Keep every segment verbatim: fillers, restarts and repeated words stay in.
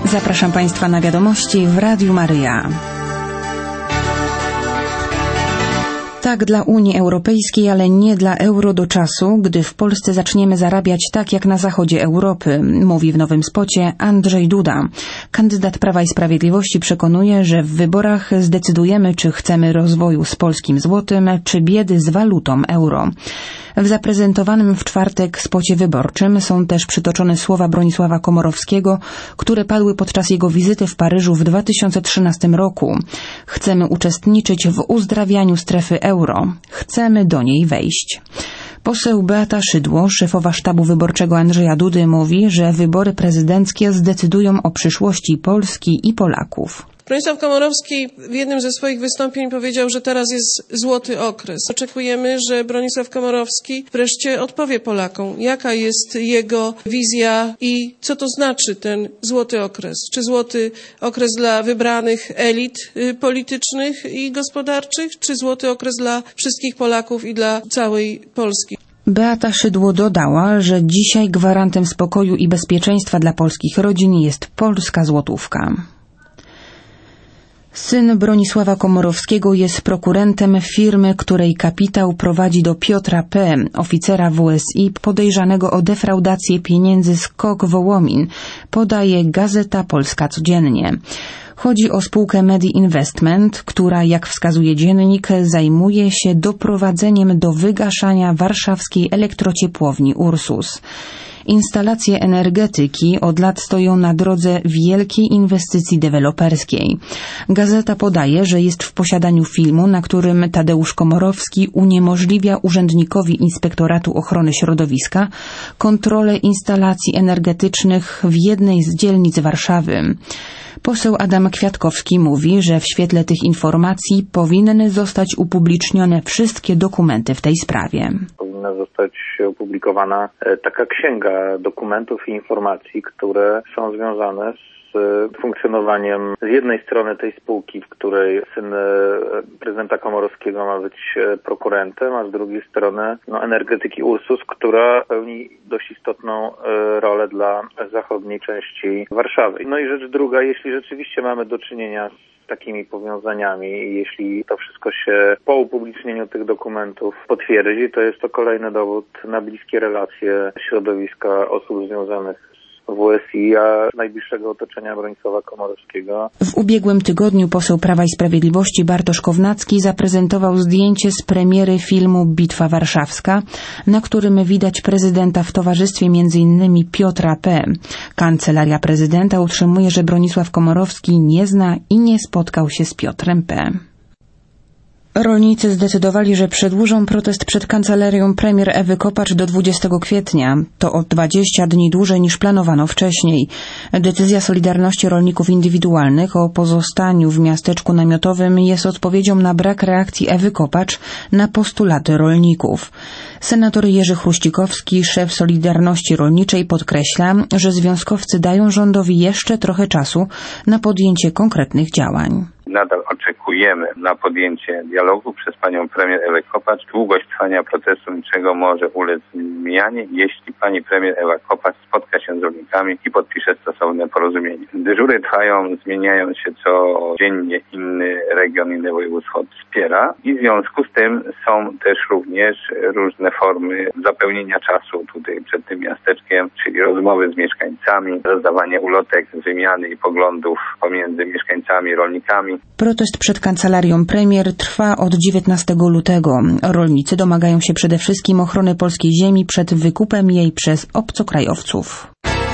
Zapraszam Państwa na wiadomości w Radiu Maryja. Tak dla Unii Europejskiej, ale nie dla euro do czasu, gdy w Polsce zaczniemy zarabiać tak jak na zachodzie Europy, mówi w nowym spocie Andrzej Duda. Kandydat Prawa i Sprawiedliwości przekonuje, że w wyborach zdecydujemy, czy chcemy rozwoju z polskim złotym, czy biedy z walutą euro. W zaprezentowanym w czwartek spocie wyborczym są też przytoczone słowa Bronisława Komorowskiego, które padły podczas jego wizyty w Paryżu w dwa tysiące trzynastym roku. Chcemy uczestniczyć w uzdrawianiu strefy euro. Chcemy do niej wejść. Poseł Beata Szydło, szefowa sztabu wyborczego Andrzeja Dudy, mówi, że wybory prezydenckie zdecydują o przyszłości Polski i Polaków. Bronisław Komorowski w jednym ze swoich wystąpień powiedział, że teraz jest złoty okres. Oczekujemy, że Bronisław Komorowski wreszcie odpowie Polakom, jaka jest jego wizja i co to znaczy ten złoty okres. Czy złoty okres dla wybranych elit politycznych i gospodarczych, czy złoty okres dla wszystkich Polaków i dla całej Polski. Beata Szydło dodała, że dzisiaj gwarantem spokoju i bezpieczeństwa dla polskich rodzin jest polska złotówka. Syn Bronisława Komorowskiego jest prokurentem firmy, której kapitał prowadzi do Piotra P., oficera W S I podejrzanego o defraudację pieniędzy z K O K Wołomin, podaje Gazeta Polska Codziennie. Chodzi o spółkę Medi Investment, która, jak wskazuje dziennik, zajmuje się doprowadzeniem do wygaszania warszawskiej elektrociepłowni Ursus. Instalacje energetyki od lat stoją na drodze wielkiej inwestycji deweloperskiej. Gazeta podaje, że jest w posiadaniu filmu, na którym Tadeusz Komorowski uniemożliwia urzędnikowi Inspektoratu Ochrony Środowiska kontrolę instalacji energetycznych w jednej z dzielnic Warszawy. Poseł Adam Kwiatkowski mówi, że w świetle tych informacji powinny zostać upublicznione wszystkie dokumenty w tej sprawie. Powinna zostać opublikowana taka księga dokumentów i informacji, które są związane z funkcjonowaniem z jednej strony tej spółki, w której syn prezydenta Komorowskiego ma być prokurentem, a z drugiej strony no, energetyki Ursus, która pełni dość istotną rolę dla zachodniej części Warszawy. No i rzecz druga, jeśli rzeczywiście mamy do czynienia z takimi powiązaniami i jeśli to wszystko się po upublicznieniu tych dokumentów potwierdzi, to jest to kolejny dowód na bliskie relacje środowiska osób związanych W S I, a najbliższego otoczenia Bronisława Komorowskiego. W ubiegłym tygodniu poseł Prawa i Sprawiedliwości Bartosz Kownacki zaprezentował zdjęcie z premiery filmu Bitwa Warszawska, na którym widać prezydenta w towarzystwie między innymi Piotra P. Kancelaria prezydenta utrzymuje, że Bronisław Komorowski nie zna i nie spotkał się z Piotrem P. Rolnicy zdecydowali, że przedłużą protest przed kancelarią premier Ewy Kopacz do dwudziestego kwietnia. To o dwadzieścia dni dłużej niż planowano wcześniej. Decyzja Solidarności Rolników Indywidualnych o pozostaniu w miasteczku namiotowym jest odpowiedzią na brak reakcji Ewy Kopacz na postulaty rolników. Senator Jerzy Chruścikowski, szef Solidarności Rolniczej, podkreśla, że związkowcy dają rządowi jeszcze trochę czasu na podjęcie konkretnych działań. Nadal oczekujemy na podjęcie dialogu przez panią premier Ewę Kopacz. Długość trwania procesu niczego może ulec zmianie, jeśli pani premier Ewa Kopacz spotka się z rolnikami i podpisze stosowne porozumienie. Dyżury trwają, zmieniają się codziennie, inny region, inny województwo wspiera i w związku z tym są też również różne formy zapełnienia czasu tutaj przed tym miasteczkiem, czyli rozmowy z mieszkańcami, rozdawanie ulotek, wymiany i poglądów pomiędzy mieszkańcami i rolnikami. Protest przed kancelarią premier trwa od dziewiętnastego lutego. Rolnicy domagają się przede wszystkim ochrony polskiej ziemi przed wykupem jej przez obcokrajowców.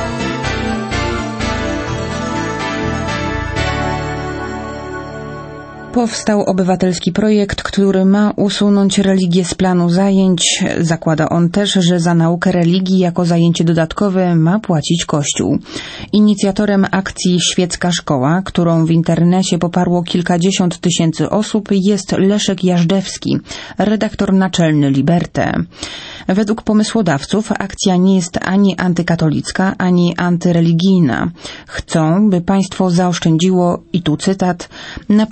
Powstał obywatelski projekt, który ma usunąć religię z planu zajęć. Zakłada on też, że za naukę religii jako zajęcie dodatkowe ma płacić Kościół. Inicjatorem akcji Świecka Szkoła, którą w internecie poparło kilkadziesiąt tysięcy osób, jest Leszek Jażdżewski, redaktor naczelny Liberte. Według pomysłodawców akcja nie jest ani antykatolicka, ani antyreligijna. Chcą, by państwo zaoszczędziło, i tu cytat, na produkcie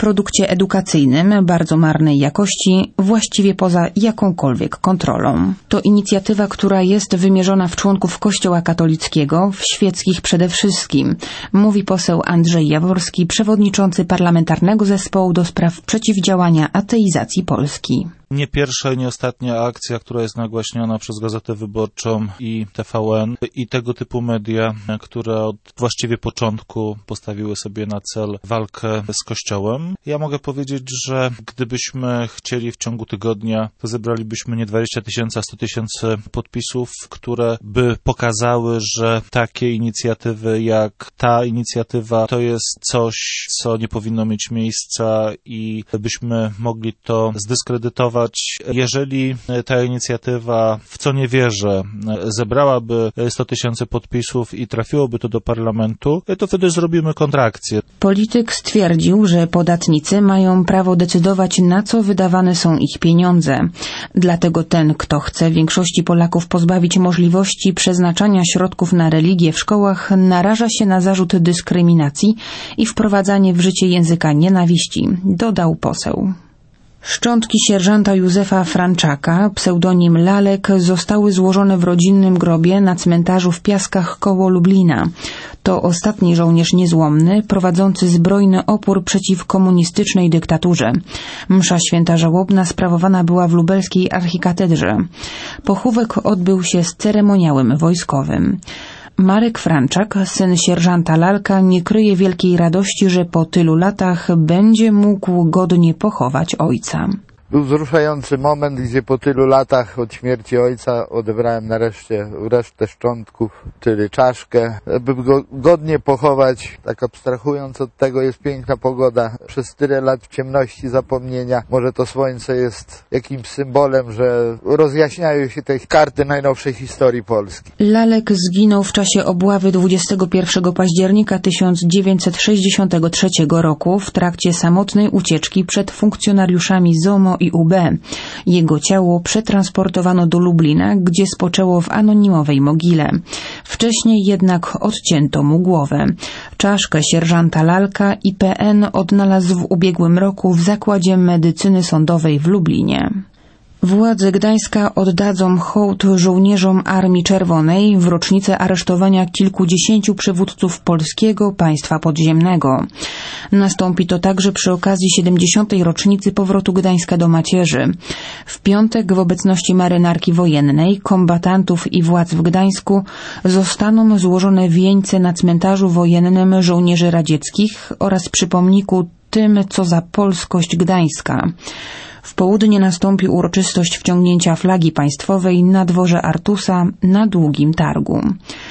edukacyjnym bardzo marnej jakości, właściwie poza jakąkolwiek kontrolą. To inicjatywa, która jest wymierzona w członków Kościoła katolickiego, w świeckich przede wszystkim, mówi poseł Andrzej Jaworski, przewodniczący Parlamentarnego Zespołu do spraw przeciwdziałania ateizacji Polski. Nie pierwsza i nie ostatnia akcja, która jest nagłaśniana przez Gazetę Wyborczą i T V N i tego typu media, które od właściwie początku postawiły sobie na cel walkę z Kościołem. Ja mogę powiedzieć, że gdybyśmy chcieli w ciągu tygodnia, to zebralibyśmy nie dwadzieścia tysięcy, a sto tysięcy podpisów, które by pokazały, że takie inicjatywy jak ta inicjatywa to jest coś, co nie powinno mieć miejsca i byśmy mogli to zdyskredytować. Jeżeli ta inicjatywa, w co nie wierzę, zebrałaby sto tysięcy podpisów i trafiłoby to do parlamentu, to wtedy zrobimy kontrakcję. Polityk stwierdził, że podatnicy mają prawo decydować, na co wydawane są ich pieniądze. Dlatego ten, kto chce większości Polaków pozbawić możliwości przeznaczania środków na religię w szkołach, naraża się na zarzut dyskryminacji i wprowadzanie w życie języka nienawiści, dodał poseł. Szczątki sierżanta Józefa Franczaka, pseudonim Lalek, zostały złożone w rodzinnym grobie na cmentarzu w Piaskach koło Lublina. To ostatni żołnierz niezłomny, prowadzący zbrojny opór przeciw komunistycznej dyktaturze. Msza święta żałobna sprawowana była w lubelskiej archikatedrze. Pochówek odbył się z ceremoniałem wojskowym. Marek Franczak, syn sierżanta Lalka, nie kryje wielkiej radości, że po tylu latach będzie mógł godnie pochować ojca. Był wzruszający moment, gdzie po tylu latach od śmierci ojca odebrałem nareszcie resztę szczątków, czyli czaszkę, by go godnie pochować. Tak abstrahując od tego, jest piękna pogoda. Przez tyle lat w ciemności zapomnienia może to słońce jest jakimś symbolem, że rozjaśniają się te karty najnowszej historii Polski. Lalek zginął w czasie obławy dwudziestego pierwszego października tysiąc dziewięćset sześćdziesiątego trzeciego roku w trakcie samotnej ucieczki przed funkcjonariuszami Z O M O i U B. Jego ciało przetransportowano do Lublina, gdzie spoczęło w anonimowej mogile. Wcześniej jednak odcięto mu głowę. Czaszkę sierżanta Lalka I P N odnalazł w ubiegłym roku w Zakładzie Medycyny Sądowej w Lublinie. Władze Gdańska oddadzą hołd żołnierzom Armii Czerwonej w rocznicę aresztowania kilkudziesięciu przywódców polskiego państwa podziemnego. Nastąpi to także przy okazji siedemdziesiątej rocznicy powrotu Gdańska do macierzy. W piątek w obecności marynarki wojennej, kombatantów i władz w Gdańsku zostaną złożone wieńce na cmentarzu wojennym żołnierzy radzieckich oraz przy pomniku tym, co za polskość Gdańska. W południe nastąpi uroczystość wciągnięcia flagi państwowej na dworze Artusa na Długim Targu.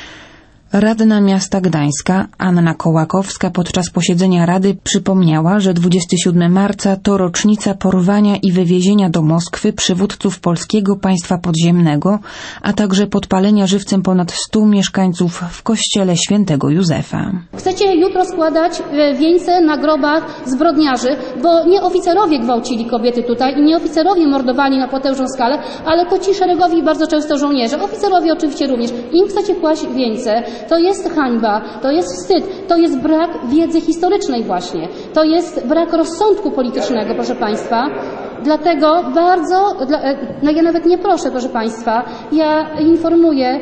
Radna miasta Gdańska, Anna Kołakowska, podczas posiedzenia Rady przypomniała, że dwudziestego siódmego marca to rocznica porwania i wywiezienia do Moskwy przywódców polskiego państwa podziemnego, a także podpalenia żywcem ponad stu mieszkańców w kościele świętego Józefa. Chcecie jutro składać wieńce na grobach zbrodniarzy, bo nie oficerowie gwałcili kobiety tutaj i nie oficerowie mordowali na potężną skalę, ale to ci szeregowi bardzo często żołnierze. Oficerowie oczywiście również. Im chcecie kłaść wieńce. To jest hańba, to jest wstyd, to jest brak wiedzy historycznej właśnie. To jest brak rozsądku politycznego, proszę Państwa. Dlatego bardzo, no ja nawet nie proszę, proszę Państwa, ja informuję,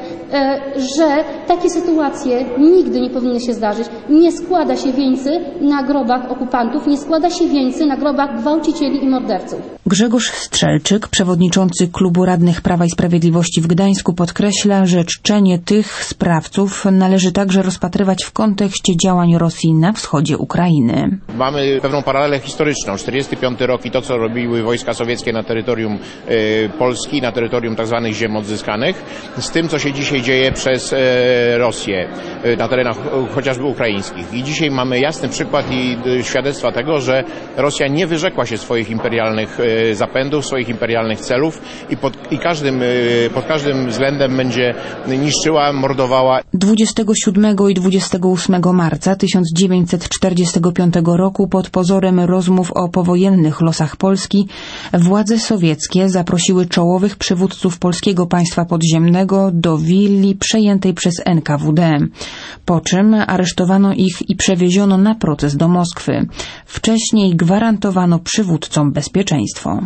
że takie sytuacje nigdy nie powinny się zdarzyć. Nie składa się wieńcy na grobach okupantów, nie składa się wieńcy na grobach gwałcicieli i morderców. Grzegorz Strzelczyk, przewodniczący Klubu Radnych Prawa i Sprawiedliwości w Gdańsku, podkreśla, że czczenie tych sprawców należy także rozpatrywać w kontekście działań Rosji na wschodzie Ukrainy. Mamy pewną paralelę historyczną. czterdziesty piąty rok i to, co robiły wojska sowieckie na terytorium y, Polski, na terytorium tzw. ziem odzyskanych, z tym, co się dzisiaj dzieje przez y, Rosję y, na terenach y, chociażby ukraińskich. I dzisiaj mamy jasny przykład i y, świadectwa tego, że Rosja nie wyrzekła się swoich imperialnych y, zapędów, swoich imperialnych celów i pod, i każdym, pod każdym względem będzie niszczyła, mordowała. dwudziestego siódmego i dwudziestego ósmego marca tysiąc dziewięćset czterdziestego piątego roku pod pozorem rozmów o powojennych losach Polski władze sowieckie zaprosiły czołowych przywódców polskiego państwa podziemnego do willi przejętej przez N K W D, po czym aresztowano ich i przewieziono na proces do Moskwy. Wcześniej gwarantowano przywódcom bezpieczeństwo.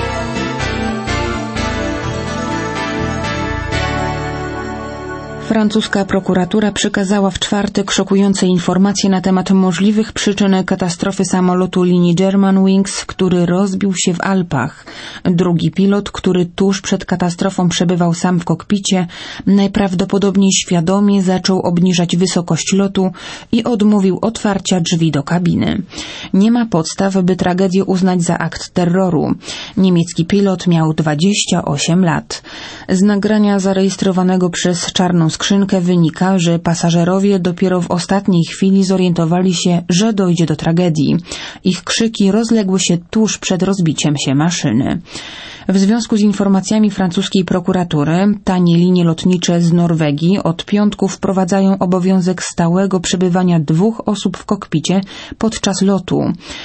Francuska prokuratura przekazała w czwartek szokujące informacje na temat możliwych przyczyn katastrofy samolotu linii Germanwings, który rozbił się w Alpach. Drugi pilot, który tuż przed katastrofą przebywał sam w kokpicie, najprawdopodobniej świadomie zaczął obniżać wysokość lotu i odmówił otwarcia drzwi do kabiny. Nie ma podstaw, by tragedię uznać za akt terroru. Niemiecki pilot miał dwadzieścia osiem lat. Z nagrania zarejestrowanego przez Czarną Skrzynkę wynika, że pasażerowie dopiero w ostatniej chwili zorientowali się, że dojdzie do tragedii. Ich krzyki rozległy się tuż przed rozbiciem się maszyny. W związku z informacjami francuskiej prokuratury, tanie linie lotnicze z Norwegii od piątku wprowadzają obowiązek stałego przebywania dwóch osób w kokpicie podczas lotu.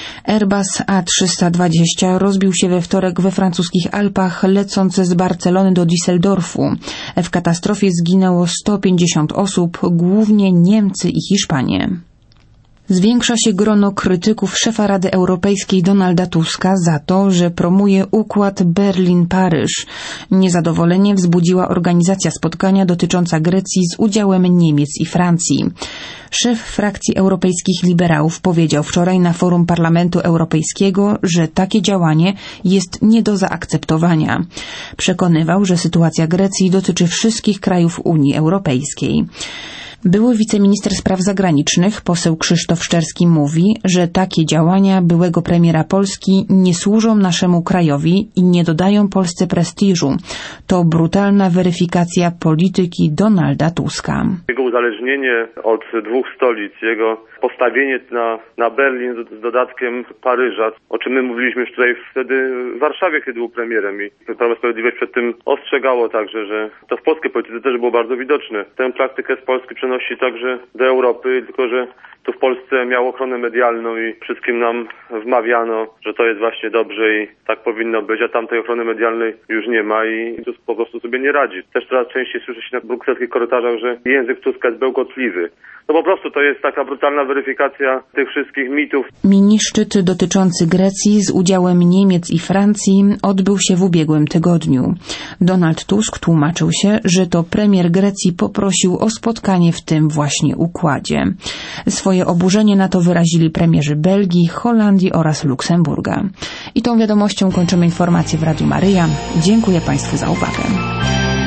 Airbus A trzysta dwadzieścia rozbił się we wtorek we francuskich Alpach, lecąc z Barcelony do Düsseldorfu. W katastrofie zginęło sto pięćdziesiąt osób, głównie Niemcy i Hiszpanie. Zwiększa się grono krytyków szefa Rady Europejskiej Donalda Tuska za to, że promuje układ Berlin-Paryż. Niezadowolenie wzbudziła organizacja spotkania dotycząca Grecji z udziałem Niemiec i Francji. Szef frakcji europejskich liberałów powiedział wczoraj na forum Parlamentu Europejskiego, że takie działanie jest nie do zaakceptowania. Przekonywał, że sytuacja Grecji dotyczy wszystkich krajów Unii Europejskiej. Były wiceminister spraw zagranicznych, poseł Krzysztof Szczerski, mówi, że takie działania byłego premiera Polski nie służą naszemu krajowi i nie dodają Polsce prestiżu. To brutalna weryfikacja polityki Donalda Tuska. Jego uzależnienie od dwóch stolic, jego postawienie na, na Berlin z, z dodatkiem Paryża, o czym my mówiliśmy już tutaj wtedy w Warszawie, kiedy był premierem i Prawo i Sprawiedliwość przed tym ostrzegało także, że to w polskiej polityce też było bardzo widoczne. Tę praktykę z Polski przenosi także do Europy, tylko że tu w Polsce miał ochronę medialną i wszystkim nam wmawiano, że to jest właśnie dobrze i tak powinno być, a tamtej ochrony medialnej już nie ma i Tusk po prostu sobie nie radzi. Też coraz częściej słyszy się na brukselskich korytarzach, że język Tuska jest bełkotliwy. No po prostu to jest taka brutalna weryfikacja tych wszystkich mitów. Mini-szczyt dotyczący Grecji z udziałem Niemiec i Francji odbył się w ubiegłym tygodniu. Donald Tusk tłumaczył się, że to premier Grecji poprosił o spotkanie w tym właśnie układzie. Swoje oburzenie na to wyrazili premierzy Belgii, Holandii oraz Luksemburga. I tą wiadomością kończymy informację w Radiu Maryja. Dziękuję Państwu za uwagę.